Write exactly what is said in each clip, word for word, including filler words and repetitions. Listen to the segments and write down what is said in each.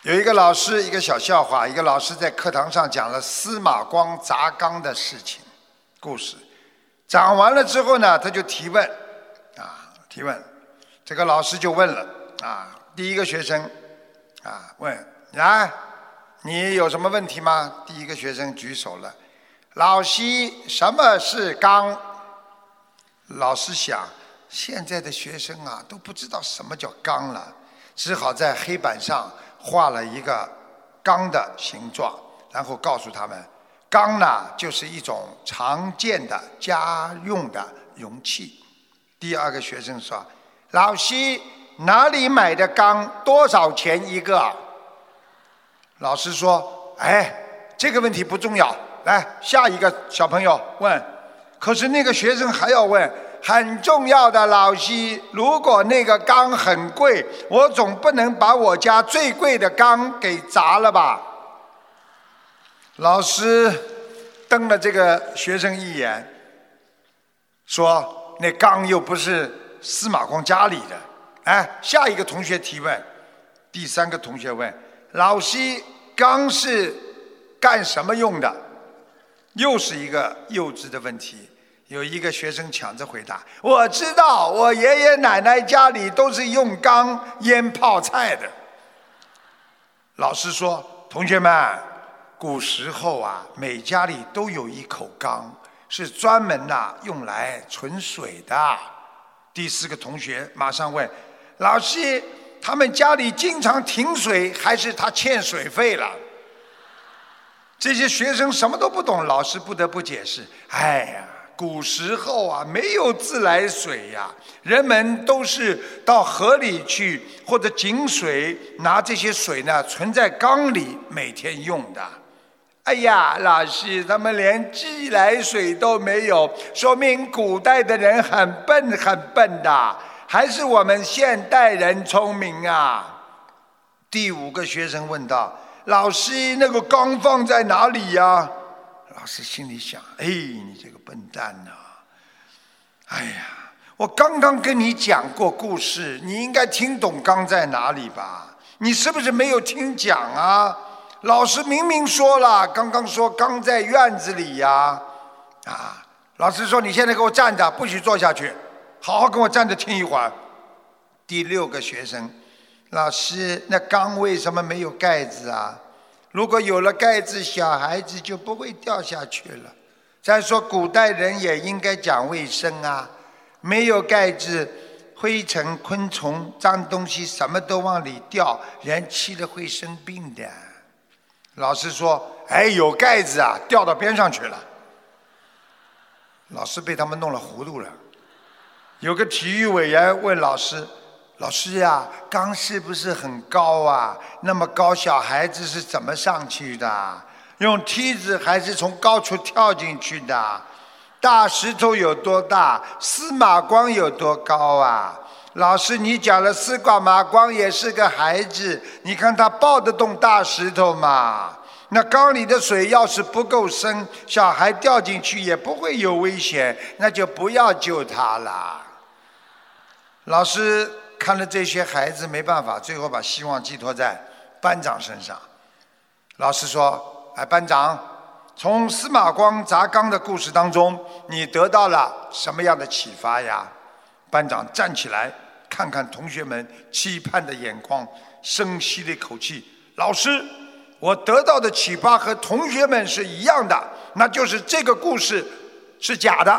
有一个老师，一个小笑话，一个老师在课堂上讲了司马光砸缸的事情故事，讲完了之后呢，他就提问啊，提问，这个老师就问了啊，第一个学生啊问，来，你有什么问题吗？第一个学生举手了，老师，什么是缸？老师想，现在的学生啊都不知道什么叫缸了，只好在黑板上画了一个缸的形状，然后告诉他们，缸呢就是一种常见的家用的容器。第二个学生说，老师，哪里买的缸？多少钱一个？老师说，哎，这个问题不重要，来，下一个小朋友问。可是那个学生还要问，很重要的，老师，如果那个缸很贵，我总不能把我家最贵的缸给砸了吧？老师瞪了这个学生一眼，说，那缸又不是司马光家里的。哎，下一个同学提问，第三个同学问，老师，缸是干什么用的？又是一个幼稚的问题。有一个学生抢着回答，我知道，我爷爷奶奶家里都是用缸腌泡菜的。老师说，同学们，古时候啊，每家里都有一口缸，是专门呐、用来存水的。第四个同学马上问，老师，他们家里经常停水，还是他欠水费了？这些学生什么都不懂，老师不得不解释，哎呀，古时候啊，没有自来水呀，人们都是到河里去或者井水拿这些水呢，存在缸里每天用的。哎呀，老师，他们连自来水都没有，说明古代的人很笨很笨的，还是我们现代人聪明啊。第五个学生问道，老师，那个缸放在哪里呀？老师心里想，哎，你这个笨蛋啊，哎呀，我刚刚跟你讲过故事，你应该听懂缸在哪里吧？你是不是没有听讲啊？老师明明说了，刚刚说缸在院子里呀。啊，老师说，你现在给我站着，不许坐下去，好好跟我站着听一会儿。第六个学生，老师，那缸为什么没有盖子啊？如果有了盖子，小孩子就不会掉下去了。再说古代人也应该讲卫生啊，没有盖子，灰尘、昆虫、脏东西什么都往里掉，人吃了会生病的。老师说，哎，有盖子啊，掉到边上去了。老师被他们弄了糊涂了。有个体育委员问老师，老师呀，缸是不是很高啊？那么高，小孩子是怎么上去的？用梯子还是从高处跳进去的？大石头有多大？司马光有多高啊？老师，你讲了司马光也是个孩子，你看他抱得动大石头吗？那缸里的水要是不够深，小孩掉进去也不会有危险，那就不要救他了。老师看了这些孩子没办法，最后把希望寄托在班长身上。老师说，哎，班长，从司马光砸缸的故事当中，你得到了什么样的启发呀？班长站起来，看看同学们期盼的眼光，深吸了一口气，老师，我得到的启发和同学们是一样的，那就是这个故事是假的。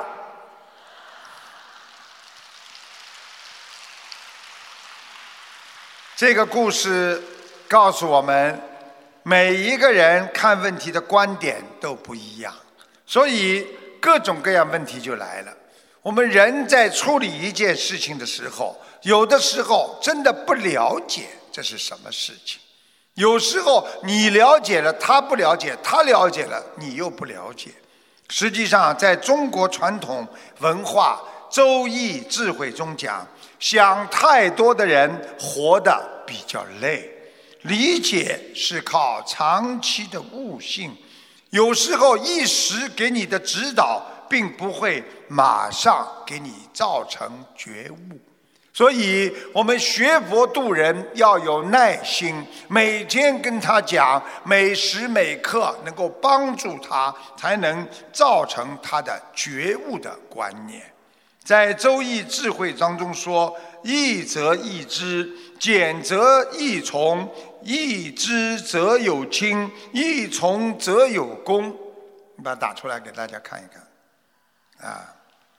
这个故事告诉我们，每一个人看问题的观点都不一样，所以各种各样问题就来了。我们人在处理一件事情的时候，有的时候真的不了解这是什么事情，有时候你了解了，他不了解，他了解了，你又不了解。实际上在中国传统文化周易智慧中讲，想太多的人活得比较累，理解是靠长期的悟性，有时候一时给你的指导并不会马上给你造成觉悟。 所以我们学佛度人要有耐心，每天跟他讲，每时每刻能够帮助他，才能造成他的觉悟的观念。在周易智慧当中说，益则益之，俭则益从，益之则有亲，益从则有功。你把它打出来给大家看一看啊。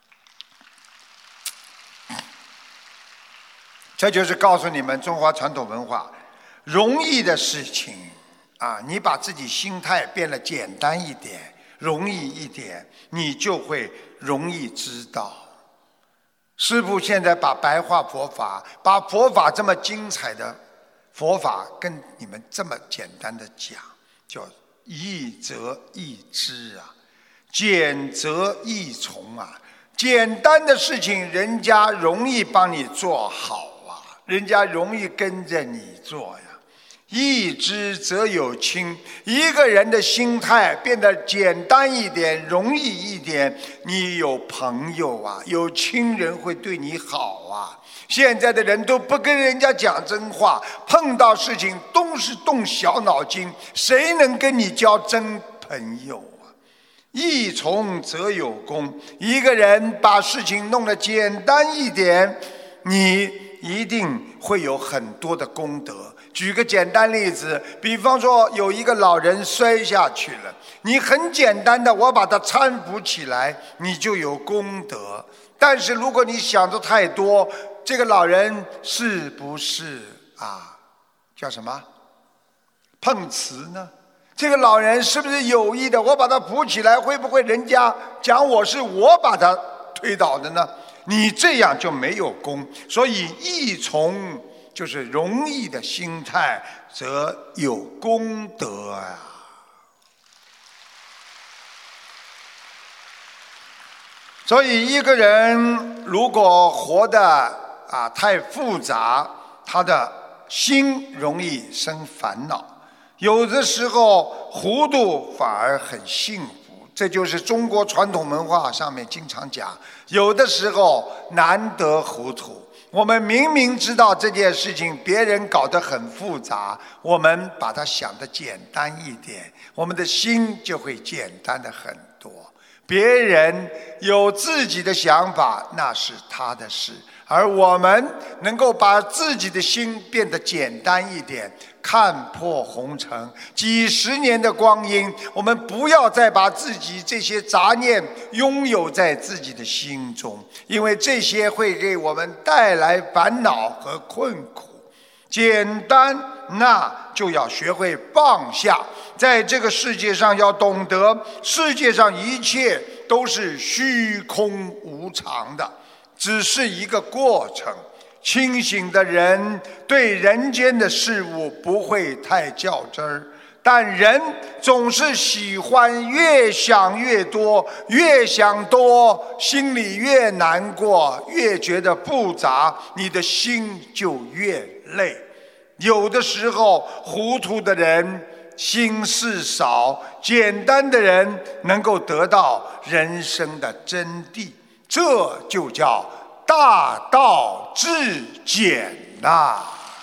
这就是告诉你们中华传统文化，容易的事情啊，你把自己心态变得简单一点，容易一点，你就会容易知道。师父现在把白话佛法，把佛法这么精彩的佛法跟你们这么简单的讲，叫益则益之啊，俭则益从啊。简单的事情人家容易帮你做好，人家容易跟着你做呀。益之则有亲，一个人的心态变得简单一点，容易一点，你有朋友啊，有亲人会对你好啊。现在的人都不跟人家讲真话，碰到事情都是动小脑筋，谁能跟你交真朋友啊？益从则有功，一个人把事情弄得简单一点，你一定会有很多的功德。举个简单例子，比方说有一个老人摔下去了，你很简单的我把他搀扶起来，你就有功德。但是如果你想的太多，这个老人是不是啊叫什么碰瓷呢？这个老人是不是有意的？我把他扶起来，会不会人家讲我是我把他推倒的呢？你这样就没有功。所以益从就是容易的心态，则有功德啊。所以一个人如果活得啊太复杂，他的心容易生烦恼，有的时候糊涂反而很幸福。这就是中国传统文化上面经常讲，有的时候难得糊涂。我们明明知道这件事情别人搞得很复杂，我们把它想得简单一点，我们的心就会简单的很多。别人有自己的想法，那是他的事，而我们能够把自己的心变得简单一点，看破红尘。几十年的光阴，我们不要再把自己这些杂念拥有在自己的心中，因为这些会给我们带来烦恼和困苦。简单，那就要学会放下。在这个世界上要懂得，世界上一切都是虚空无常的，只是一个过程。清醒的人对人间的事物不会太较真儿，但人总是喜欢越想越多，越想多心里越难过，越觉得复杂，你的心就越累。有的时候糊涂的人心事少，简单的人能够得到人生的真谛，这就叫大道至简呐。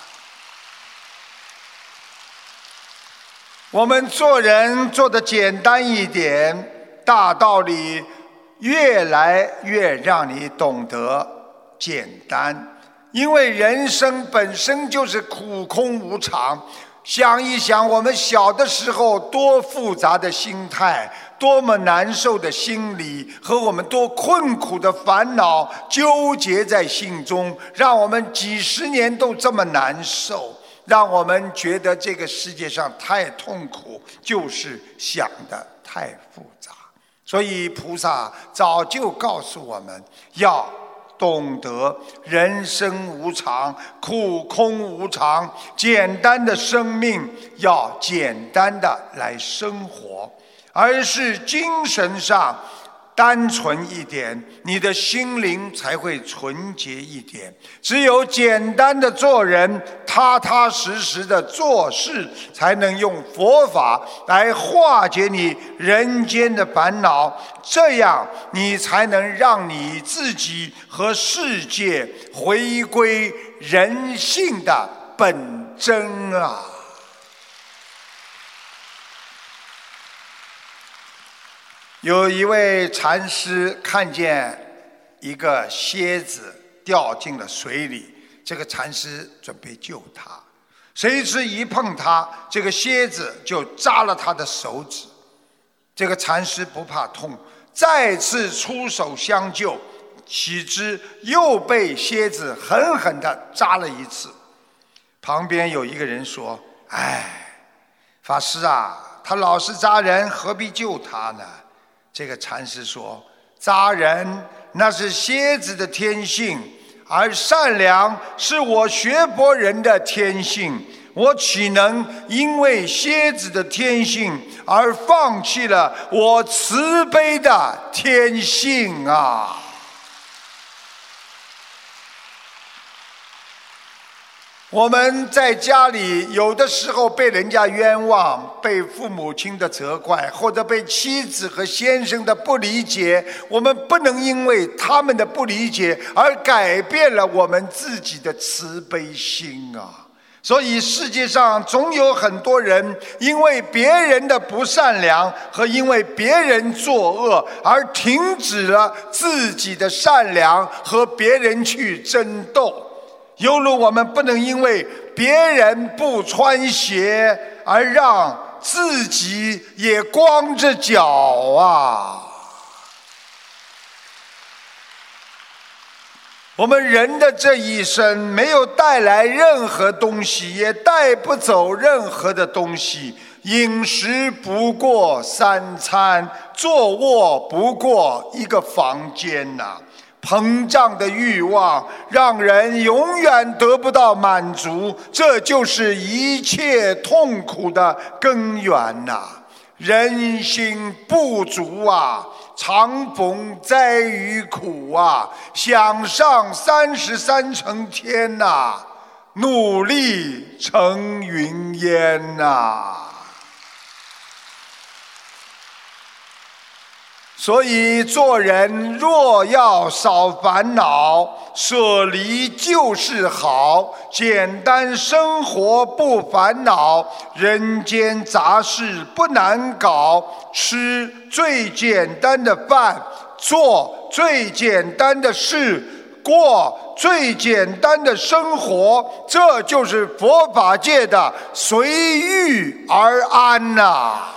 我们做人做得简单一点，大道理越来越让你懂得简单。因为人生本身就是苦空无常，想一想我们小的时候多复杂的心态，多么难受的心理，和我们多困苦的烦恼纠结在心中，让我们几十年都这么难受，让我们觉得这个世界上太痛苦，就是想得太复杂。所以菩萨早就告诉我们要懂得人生无常，苦空无常，简单的生命要简单的来生活，而是精神上单纯一点，你的心灵才会纯洁一点。只有简单的做人，踏踏实实的做事，才能用佛法来化解你人间的烦恼，这样你才能让你自己和世界回归人性的本真啊！有一位禅师看见一个蝎子掉进了水里，这个禅师准备救他，谁知一碰他，这个蝎子就扎了他的手指。这个禅师不怕痛，再次出手相救，岂知又被蝎子狠狠地扎了一次。旁边有一个人说：哎，法师啊，他老是扎人，何必救他呢？这个禅师说：扎人那是蝎子的天性，而善良是我学佛人的天性，我岂能因为蝎子的天性而放弃了我慈悲的天性啊！我们在家里有的时候被人家冤枉，被父母亲的责怪，或者被妻子和先生的不理解，我们不能因为他们的不理解而改变了我们自己的慈悲心啊！所以世界上总有很多人因为别人的不善良和因为别人作恶而停止了自己的善良，和别人去争斗。犹如我们不能因为别人不穿鞋而让自己也光着脚啊！我们人的这一生没有带来任何东西，也带不走任何的东西。饮食不过三餐，坐卧不过一个房间呐、啊。膨胀的欲望让人永远得不到满足，这就是一切痛苦的根源呐、啊！人心不足啊，常逢灾与苦啊，想上三十三层天呐、啊，努力成云烟呐、啊！所以做人若要少烦恼，舍离就是好，简单生活不烦恼，人间杂事不难搞，吃最简单的饭，做最简单的事，过最简单的生活，这就是佛法界的随遇而安呐、啊。